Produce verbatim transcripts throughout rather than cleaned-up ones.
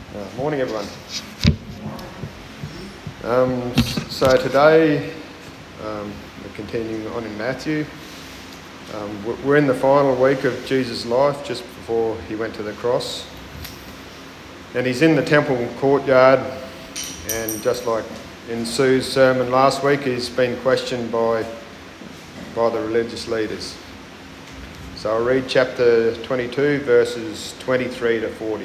Uh, morning, everyone. Um, so today um, we're continuing on in Matthew. Um, we're in the final week of Jesus' life, just before he went to the cross. And he's in the temple courtyard, and just like in Sue's sermon last week, he's been questioned by, by the religious leaders. So I'll read chapter twenty-two, verses twenty-three to forty.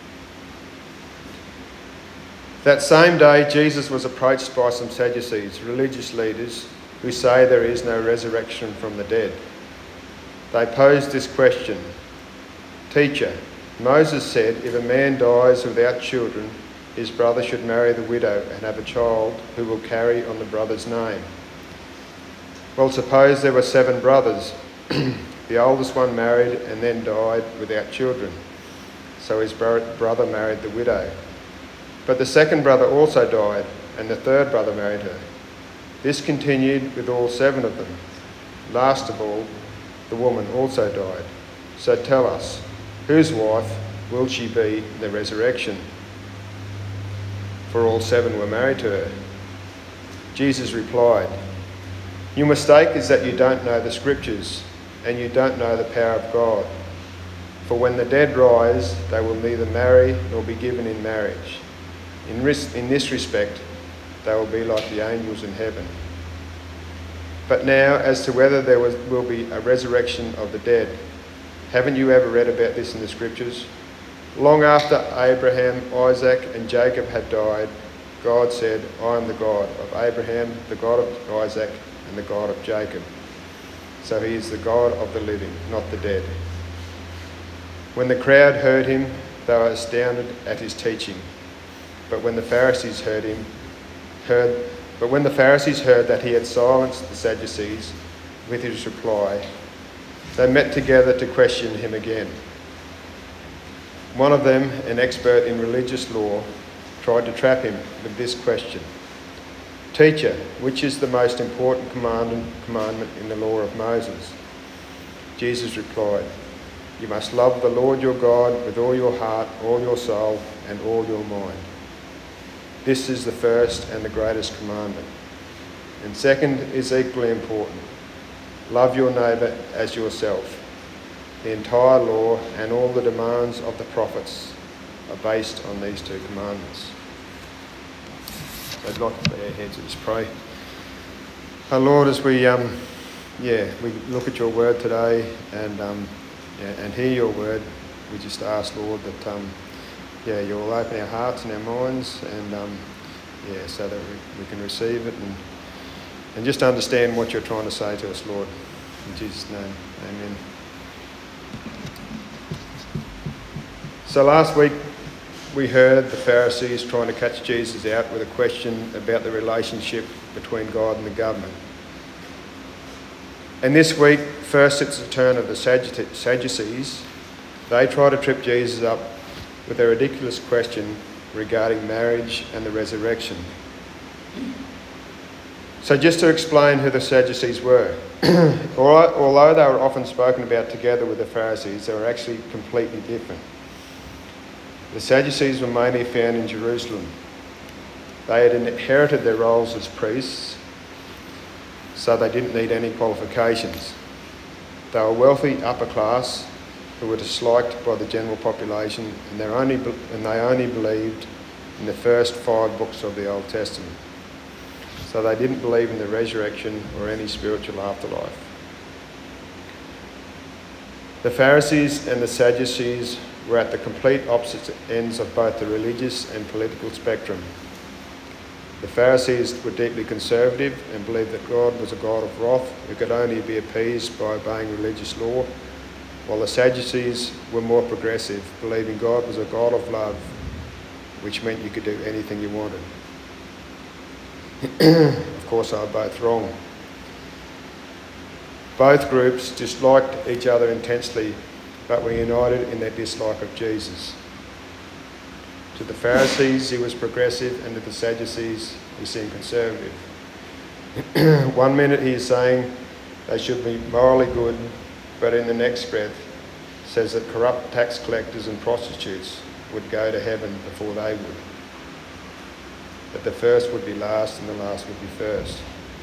That same day, Jesus was approached by some Sadducees, religious leaders, who say there is no resurrection from the dead. They posed this question: "Teacher, Moses said if a man dies without children, his brother should marry the widow and have a child who will carry on the brother's name. Well, suppose there were seven brothers. The oldest one married and then died without children, so his bro- brother married the widow. But the second brother also died, and the third brother married her. This continued with all seven of them. Last of all, the woman also died. So tell us, whose wife will she be in the resurrection? For all seven were married to her." Jesus replied, "Your mistake is that you don't know the Scriptures, and you don't know the power of God. For when the dead rise, they will neither marry nor be given in marriage. In, ris- in this respect, they will be like the angels in heaven. But now, as to whether there was, will be a resurrection of the dead, haven't you ever read about this in the Scriptures? Long after Abraham, Isaac and Jacob had died, God said, 'I am the God of Abraham, the God of Isaac and the God of Jacob.' So he is the God of the living, not the dead." When the crowd heard him, they were astounded at his teaching. But when the Pharisees heard him, heard, but when the Pharisees heard that he had silenced the Sadducees with his reply, they met together to question him again. One of them, an expert in religious law, tried to trap him with this question: "Teacher, which is the most important commandment, commandment in the law of Moses?" Jesus replied, "You must love the Lord your God with all your heart, all your soul, and all your mind. This is the first and the greatest commandment. And second is equally important. Love your neighbour as yourself. The entire law and all the demands of the prophets are based on these two commandments." So I'd like to bow our heads and just pray. Our Lord, as we um, yeah we look at your word today and um, yeah, and hear your word, we just ask, Lord, that um, yeah you will open our hearts and our minds, and um, yeah so that we, we can receive it and and just understand what you're trying to say to us, Lord. In Jesus' name, amen. So last week we heard the Pharisees trying to catch Jesus out with a question about the relationship between God and the government. And this week, first it's the turn of the Sadducees. They try to trip Jesus up with a ridiculous question regarding marriage and the resurrection. So just to explain who the Sadducees were, although they were often spoken about together with the Pharisees, they were actually completely different. The Sadducees were mainly found in Jerusalem. They had inherited their roles as priests, so they didn't need any qualifications. They were wealthy upper class who were disliked by the general population, and they only and they only believed in the first five books of the Old Testament. So they didn't believe in the resurrection or any spiritual afterlife. The Pharisees and the Sadducees were at the complete opposite ends of both the religious and political spectrum. The Pharisees were deeply conservative and believed that God was a God of wrath who could only be appeased by obeying religious law, while the Sadducees were more progressive, believing God was a God of love, which meant you could do anything you wanted. Of course, they were both wrong. Both groups disliked each other intensely, but were united in their dislike of Jesus. To the Pharisees, he was progressive, and to the Sadducees, he seemed conservative. One minute he is saying they should be morally good, but in the next breath says that corrupt tax collectors and prostitutes would go to heaven before they would. That the first would be last and the last would be first.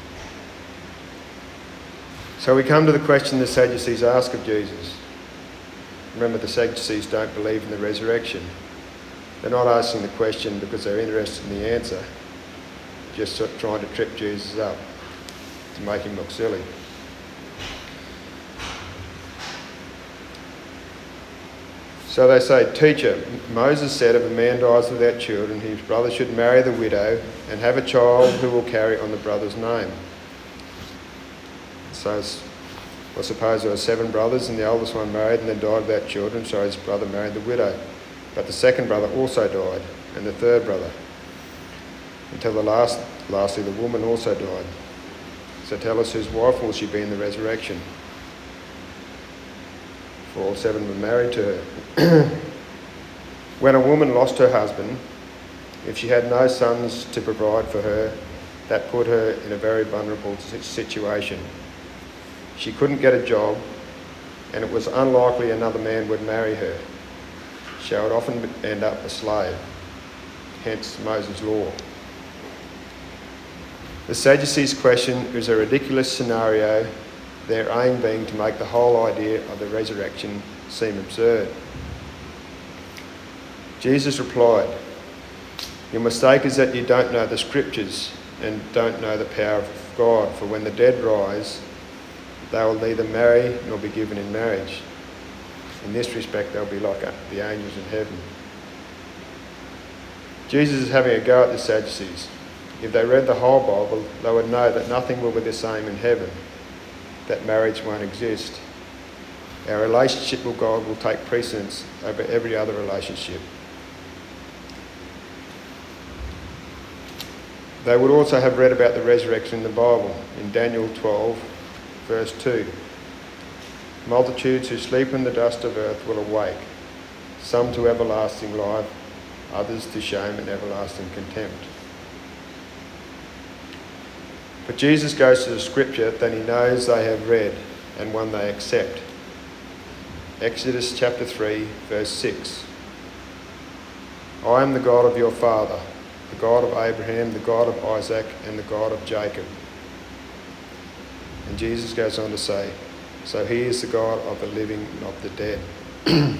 So we come to the question the Sadducees ask of Jesus. Remember, the Sadducees don't believe in the resurrection. They're not asking the question because they're interested in the answer, just sort of trying to trip Jesus up to make him look silly. So they say, "Teacher, Moses said if a man dies without children, his brother should marry the widow and have a child who will carry on the brother's name." So I suppose there were seven brothers and the oldest one married and then died without children, so his brother married the widow. But the second brother also died, and the third brother, until the last, lastly the woman also died. So tell us, whose wife will she be in the resurrection? For all seven were married to her. When a woman lost her husband, if she had no sons to provide for her, that put her in a very vulnerable situation. She couldn't get a job, and it was unlikely another man would marry her. She would often end up a slave, hence Moses' law. The Sadducees' question is a ridiculous scenario, their aim being to make the whole idea of the resurrection seem absurd. Jesus replied, "Your mistake is that you don't know the scriptures and don't know the power of God, for when the dead rise, they will neither marry nor be given in marriage. In this respect, they'll be like the angels in heaven." Jesus is having a go at the Sadducees. If they read the whole Bible, they would know that nothing will be the same in heaven, that marriage won't exist. Our relationship with God will take precedence over every other relationship. They would also have read about the resurrection in the Bible, in Daniel twelve, verse two. "Multitudes who sleep in the dust of earth will awake, some to everlasting life, others to shame and everlasting contempt." But Jesus goes to the scripture that he knows they have read and one they accept. Exodus chapter three, verse six. "I am the God of your father, the God of Abraham, the God of Isaac, and the God of Jacob." And Jesus goes on to say, "So he is the God of the living, not the dead."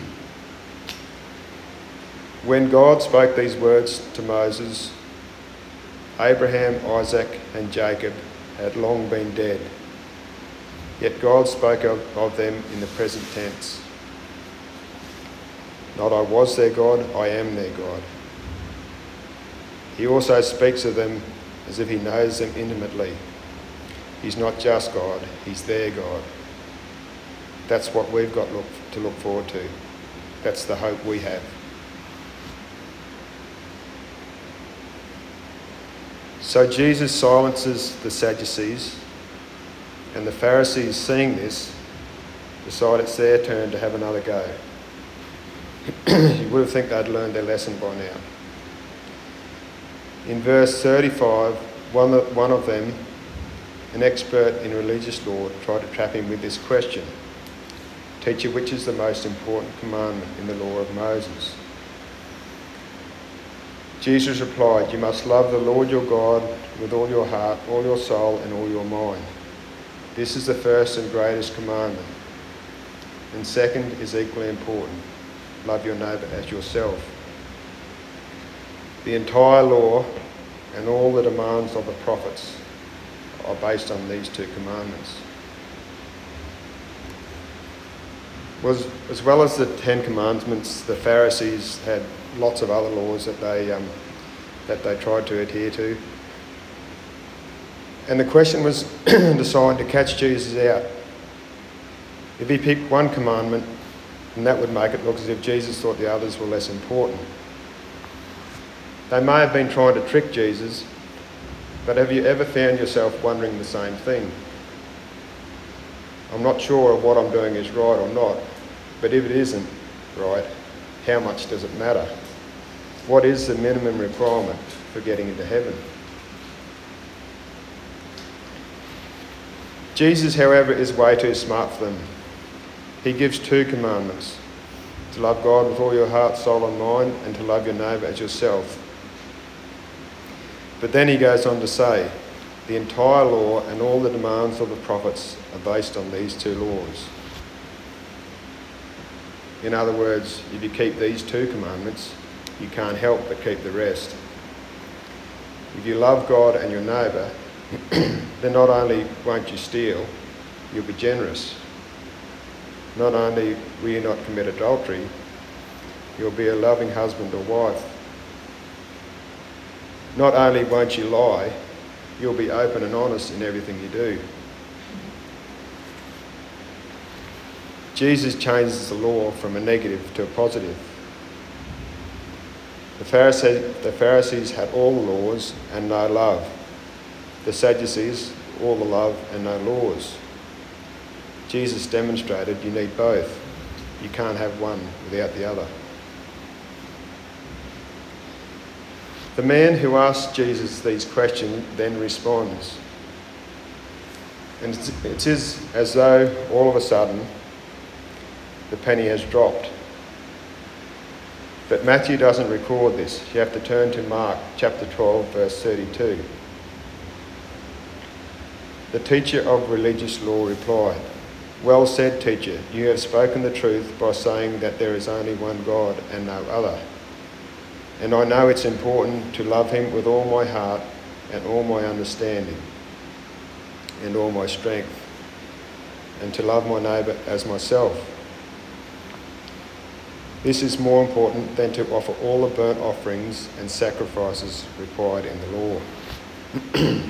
When God spoke these words to Moses, Abraham, Isaac, and Jacob had long been dead. Yet God spoke of, of them in the present tense. Not I was their God, I am their God. He also speaks of them as if he knows them intimately. He's not just God, he's their God. That's what we've got look, to look forward to. That's the hope we have. So Jesus silences the Sadducees, and the Pharisees, seeing this, decide it's their turn to have another go. You would have think they'd learned their lesson by now. In verse thirty-five, one of, one of them, an expert in religious law, tried to trap him with this question: "Teacher, which is the most important commandment in the law of Moses?" Jesus replied, "You must love the Lord your God with all your heart, all your soul, and all your mind. This is the first and greatest commandment. And second is equally important. Love your neighbour as yourself. The entire law and all the demands of the prophets are based on these two commandments." Was, as well as the Ten Commandments, the Pharisees had lots of other laws that they um, that they tried to adhere to. And the question was designed to catch Jesus out. If he picked one commandment, then that would make it look as if Jesus thought the others were less important. They may have been trying to trick Jesus, but have you ever found yourself wondering the same thing? I'm not sure if what I'm doing is right or not, but if it isn't right, how much does it matter? What is the minimum requirement for getting into heaven? Jesus, however, is way too smart for them. He gives two commandments. to love God with all your heart, soul and mind, and to love your neighbour as yourself. But then he goes on to say, the entire law and all the demands of the prophets are based on these two laws. In other words, if you keep these two commandments, you can't help but keep the rest. If you love God and your neighbour, then not only won't you steal, you'll be generous. Not only will you not commit adultery, you'll be a loving husband or wife. Not only won't you lie, you'll be open and honest in everything you do. Jesus changes the law from a negative to a positive. The Pharisees, the Pharisees had all the laws and no love. The Sadducees, all the love and no laws. Jesus demonstrated you need both. You can't have one without the other. The man who asked Jesus these questions then responds. And it is as though all of a sudden the penny has dropped. But Matthew doesn't record this. You have to turn to Mark chapter twelve, verse thirty-two. The teacher of religious law replied, "Well said, teacher, you have spoken the truth by saying that there is only one God and no other. And I know it's important to love him with all my heart and all my understanding and all my strength, and to love my neighbour as myself. This is more important than to offer all the burnt offerings and sacrifices required in the law."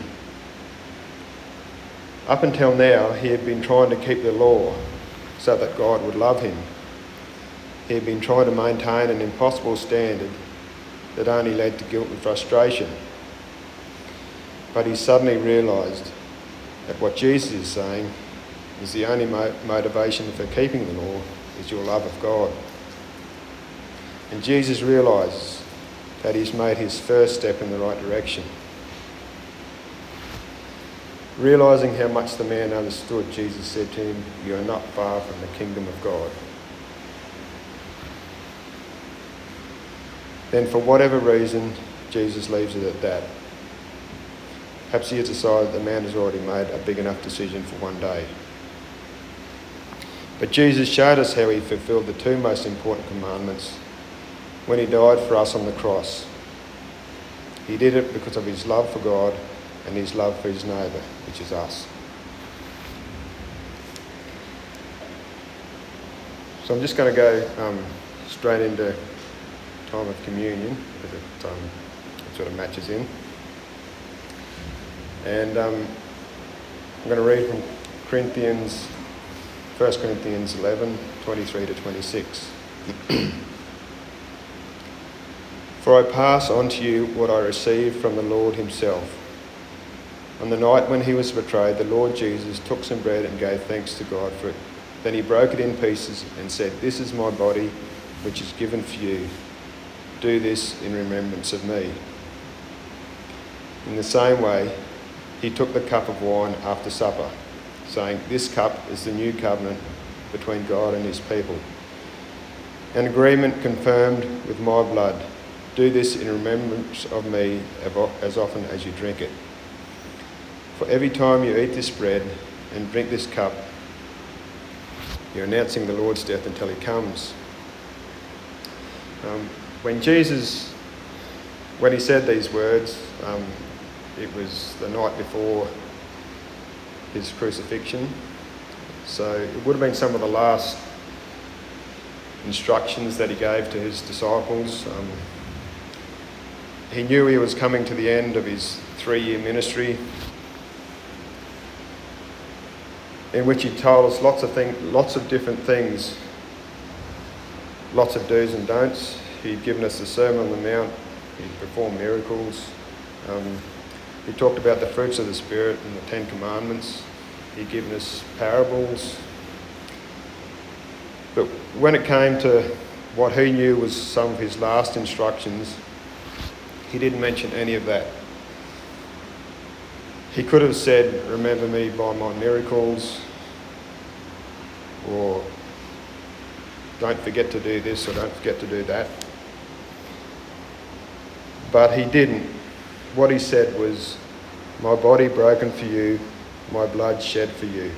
Up until now, he had been trying to keep the law so that God would love him. He had been trying to maintain an impossible standard that only led to guilt and frustration. But he suddenly realised that what Jesus is saying is the only mo- motivation for keeping the law is your love of God. And Jesus realises that he's made his first step in the right direction. Realising how much the man understood, Jesus said to him, "You are not far from the kingdom of God." Then for whatever reason, Jesus leaves it at that. Perhaps he has decided the man has already made a big enough decision for one day. But Jesus showed us how he fulfilled the two most important commandments when he died for us on the cross. He did it because of his love for God and his love for his neighbour, which is us. So I'm just going to go um, straight into time of communion, because it, um, it sort of matches in. And um, I'm going to read from Corinthians, First Corinthians eleven, twenty-three to twenty-six. "For I pass on to you what I received from the Lord himself. On the night when he was betrayed, the Lord Jesus took some bread and gave thanks to God for it. Then he broke it in pieces and said, 'This is my body, which is given for you. Do this in remembrance of me.' In the same way, he took the cup of wine after supper, saying, 'This cup is the new covenant between God and his people, an agreement confirmed with my blood. Do this in remembrance of me as often as you drink it. For every time you eat this bread and drink this cup, you're announcing the Lord's death until he comes.'" Um, when Jesus, when he said these words, um, it was the night before his crucifixion. So it would have been some of the last instructions that he gave to his disciples. Um, he knew he was coming to the end of his three-year ministry, in which he told us lots of things, lots of different things, lots of do's and don'ts. He'd given us the Sermon on the Mount. He'd performed miracles. Um, he talked about the fruits of the Spirit and the Ten Commandments. He'd given us parables. But when it came to what he knew was some of his last instructions, he didn't mention any of that. He could have said, "Remember me by my miracles," or don't forget to do this or don't forget to do that. But he didn't. What he said was, my body broken for you, my blood shed for you.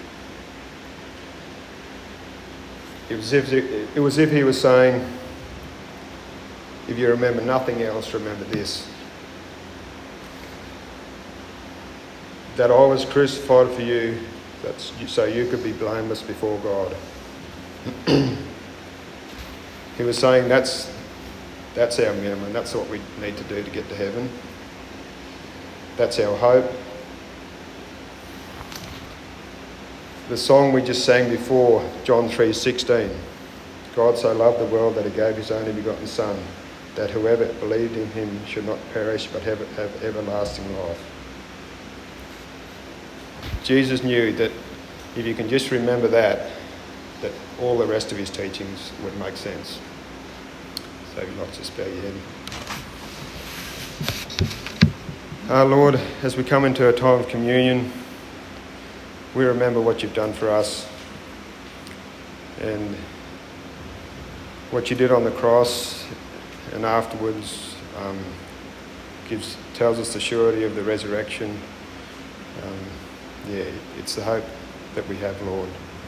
It was as if, it was as if he was saying, if you remember nothing else, remember this. That I was crucified for you, that's so you could be blameless before God. He was saying that's that's our minimum, that's what we need to do to get to heaven. That's our hope. The song we just sang before, John three sixteen. God so loved the world that he gave his only begotten Son, that whoever believed in him should not perish but have, have everlasting life. Jesus knew that if you can just remember that, that all the rest of his teachings would make sense. So if you'd like to spare your head. Our Lord, as we come into a time of communion, we remember what you've done for us and what you did on the cross, and afterwards um, gives tells us the surety of the resurrection. Um, yeah, it's the hope that we have, Lord.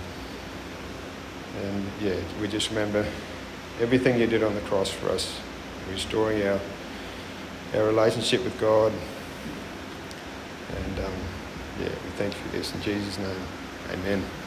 And yeah, we just remember everything you did on the cross for us, restoring our our relationship with God. And um, yeah, we thank you for this in Jesus' name. Amen.